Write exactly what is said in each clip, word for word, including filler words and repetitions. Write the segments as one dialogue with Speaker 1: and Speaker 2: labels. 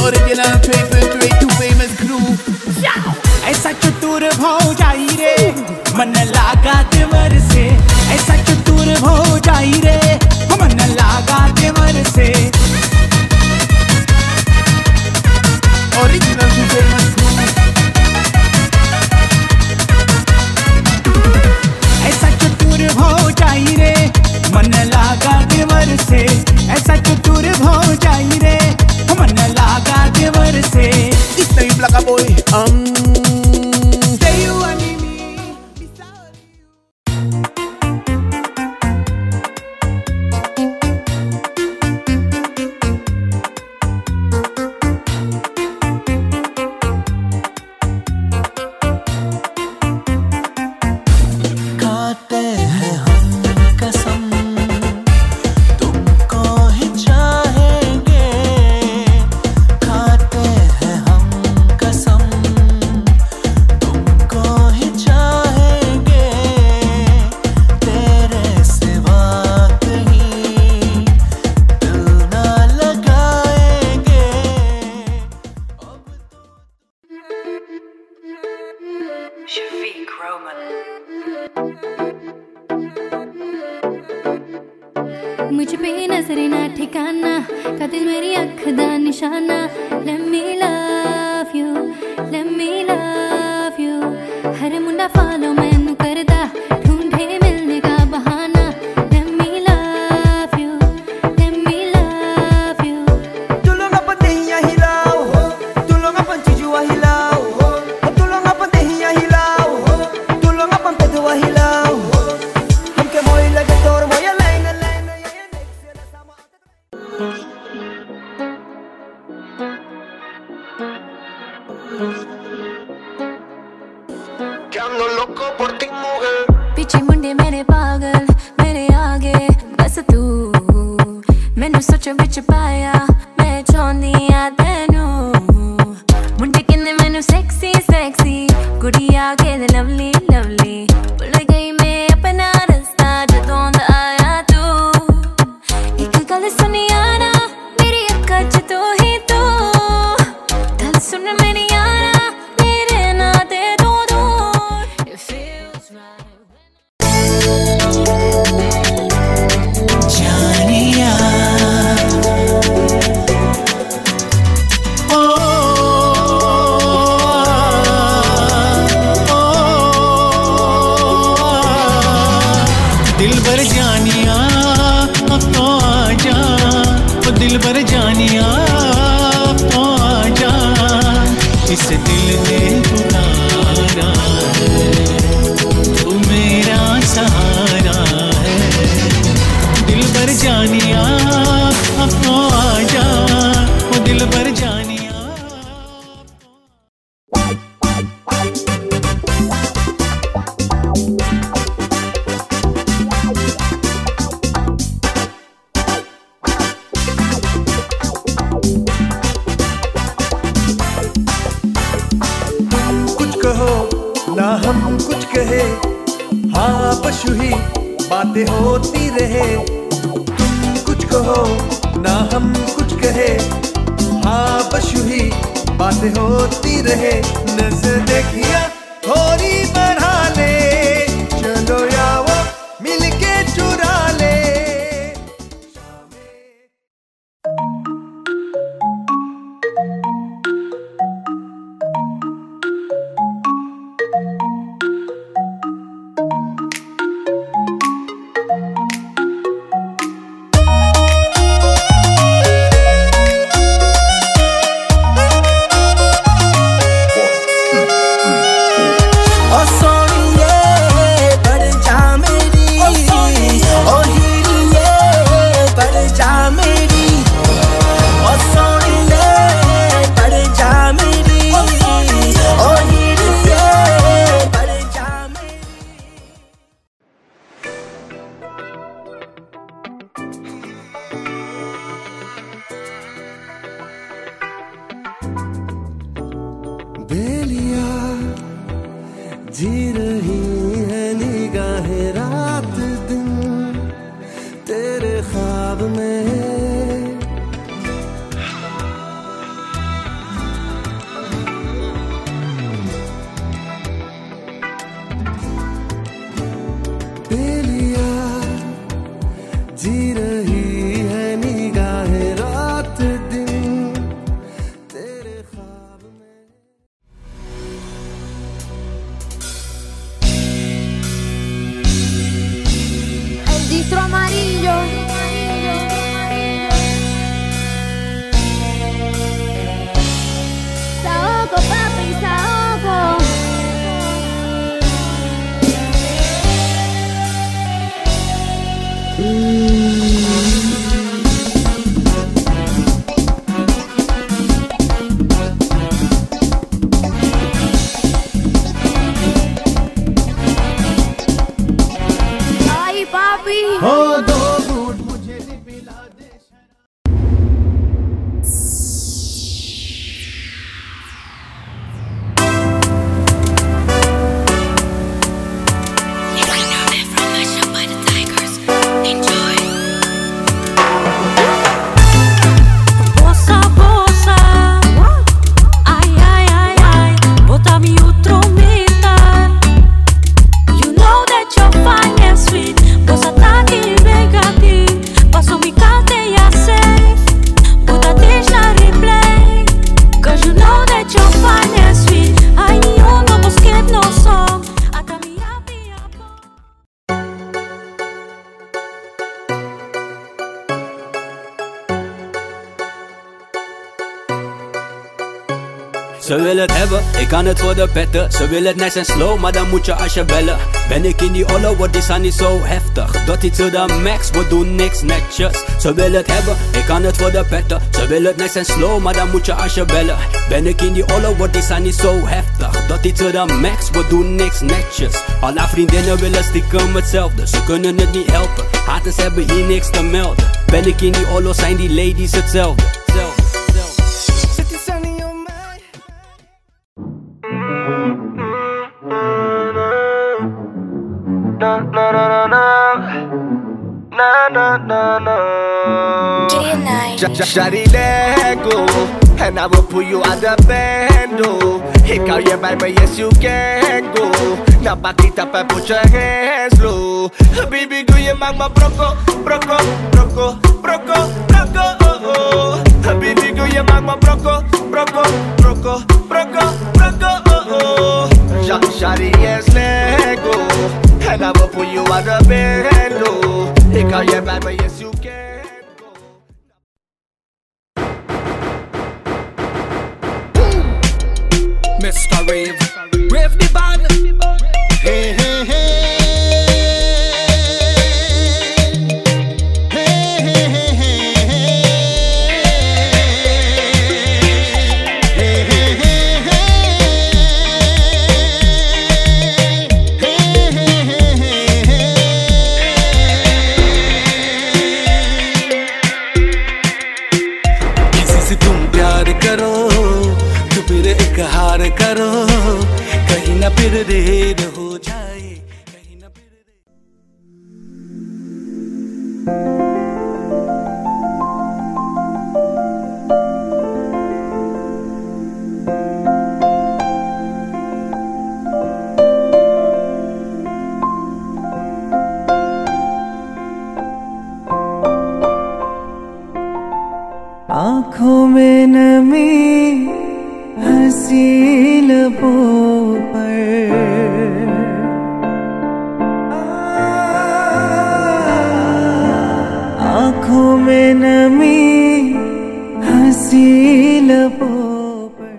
Speaker 1: original triple three two famous crew.
Speaker 2: ऐसा चतुर भाव जाई रे मन लागा देवर से, ऐसा चतुर भाव जाई रे मन लागा देवर से।
Speaker 1: Original two famous crew.
Speaker 2: ऐसा चतुर भाव जाई रे मन लागा देवर से, ऐसा चतुर भाव जाई रे मन लागा देवर से।
Speaker 1: This time black a boy. Um.
Speaker 2: Say you and me.
Speaker 3: खाते हैं हम कसम तुमको ही चाहेंगे, खाते हैं हम कसम तुमको ही चाहेंगे, तेरे सिवा कहीं दिल ना लगाएंगे।
Speaker 4: Shafiq Roman.
Speaker 5: मुझ पे नजर ना ठिकाना, कातिल मेरी अख दा निशाना। Let me love you, let me love you। हर मुंडा फॉलो मैनू करदा, ढूंढे मिलने का बहाना। Let me love you, let me love you।
Speaker 3: Tulong apa dehiya hilau, tulong apa cijua hilau, tulong apa dehiya hilau, tulong apa pedua hilau. Hamke moi lage tor moya laina laina ya ya next sama. Que ando loco por ti, mujer.
Speaker 5: पीछे मुंडे मेरे पागल मेरे आगे बस तू मैनू सोच विच पाया, मैं चाहनी आ तेनू। मुंडे किन्ने मैनू सेक्सी सेक्सी, कुड़ी आगे दे लवली लवली। भुल गई मैं अपना रास्ता जदों दा आया तू। एक गल सुनिया ना मेरी अक्खां च तू ही तू, गल सुन मेरी यारा मेरे ना ते तू दूर। It feels right।
Speaker 3: जानिया ओ, दिल भर जानिया अब तो आजा, ओ दिल भर जानिया अब तो आजा, इस दिल ने पुकारा है, तू मेरा सहारा है। दिल भर जानिया अब तो आजा, ओ दिल भर जानिया। कुछ कहो ना हम कुछ कहे, हाँ पशु ही बातें होती रहे। तुम कुछ कहो ना हम कुछ कहे, हाँ पशु ही बातें होती रहे। नजर देखिया थोड़ी बढ़ा ले, चलो यावो मिलके चुरा ले। जी रही है निगाहें रात दिन तेरे ख्वाब में।
Speaker 6: Ze wil het hebben, ik kan het voor de petten. Ze wil het nice en slow, maar dan moet je als je bellen. Ben ik in die olle, wordt die sun niet zo heftig. Dat iets to the max, we doen niks netjes. Ze wil het hebben, ik kan het voor de petten. Ze wil het nice en slow, maar dan moet je als je bellen. Ben ik in die olle, wordt die sun niet zo heftig. Dat iets to the max, we doen niks netjes. Al haar vriendinnen willen stiekem hetzelfde. Ze kunnen het niet helpen, haters hebben hier niks te melden. Ben ik in die olle, zijn die ladies hetzelfde. Zelfde, zelfde.
Speaker 2: Zet die sun in your mind.
Speaker 3: Na na na na na na na na.
Speaker 5: Gideon Knight.
Speaker 3: Shawty let go, and I will pull you out the bando. Ik hou je bij me, yes you can go. Nou pak niet op en put your hands low. Baby girl, je maakt me brocco, brocco, brocco, brocco, brocco, oh oh. Baby girl, je maakt me brocco, brocco, brocco, brocco, brocco, oh oh. Shawty, yes let go, and I will pull you out the bando. Ik hou je bij me, yes you can.
Speaker 2: Mister Rave, Rave the band.
Speaker 3: Hey, hey, hey. Hey, hey, hey, hey, hey. Hey, hey, hey, hey. Hey, hey, hey, hey, hey. किसी से तुम प्यार करो तो फिर इकरार करो, कहीं ना फिर देर हो जाए, कहीं ना फिर
Speaker 7: आँखों में नमी हंसी लबों पर, आँखों में नमी हंसी लबों पर।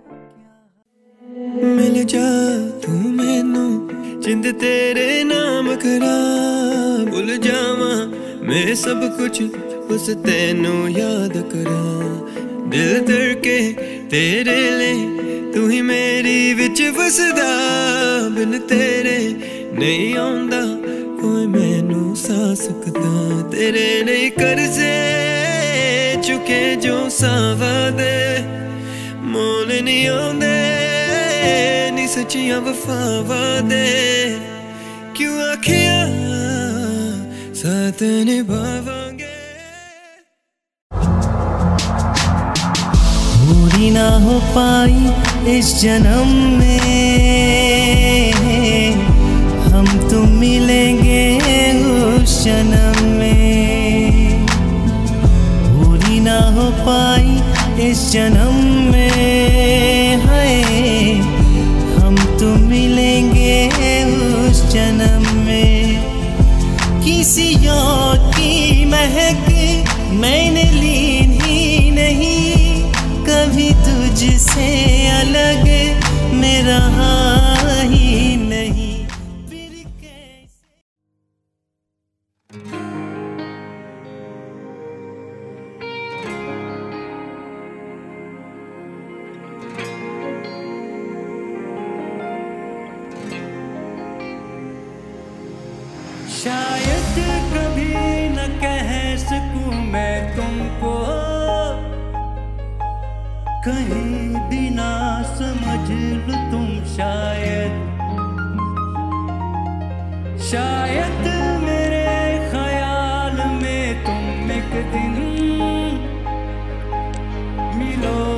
Speaker 7: मिल जा तू मैनू जिंद तेरे नाम करा, भूल जावा मैं सब कुछ बस तेनू याद करा। दिल धड़के तेरे ले, तू ही मेरी विच वसदा, बिन तेरे नहीं आंदा कोई मैनू सा सुखदा। तेरे नहीं कर्जे चुके जो सावादे, मोल नहीं आंदे नी सच्चियां वफावादे। क्यों आखिया साथ निभावांगे, पूरी ना हो पाई इस जन्म में, हम तुम मिलेंगे उस जन्म में। पूरी ना हो पाई इस जन्म में, है हम तुम मिलेंगे उस जन्म में। किसी और की महक मैंने ली ही नहीं, कभी तुझसे अलग मेरा ही नहीं। फिर कैसे
Speaker 2: शायद कभी न कह सकूं मैं तुमको, कहीं भी ना समझ लो तुम शायद। शायद मेरे ख्याल में तुम एक दिन मिलो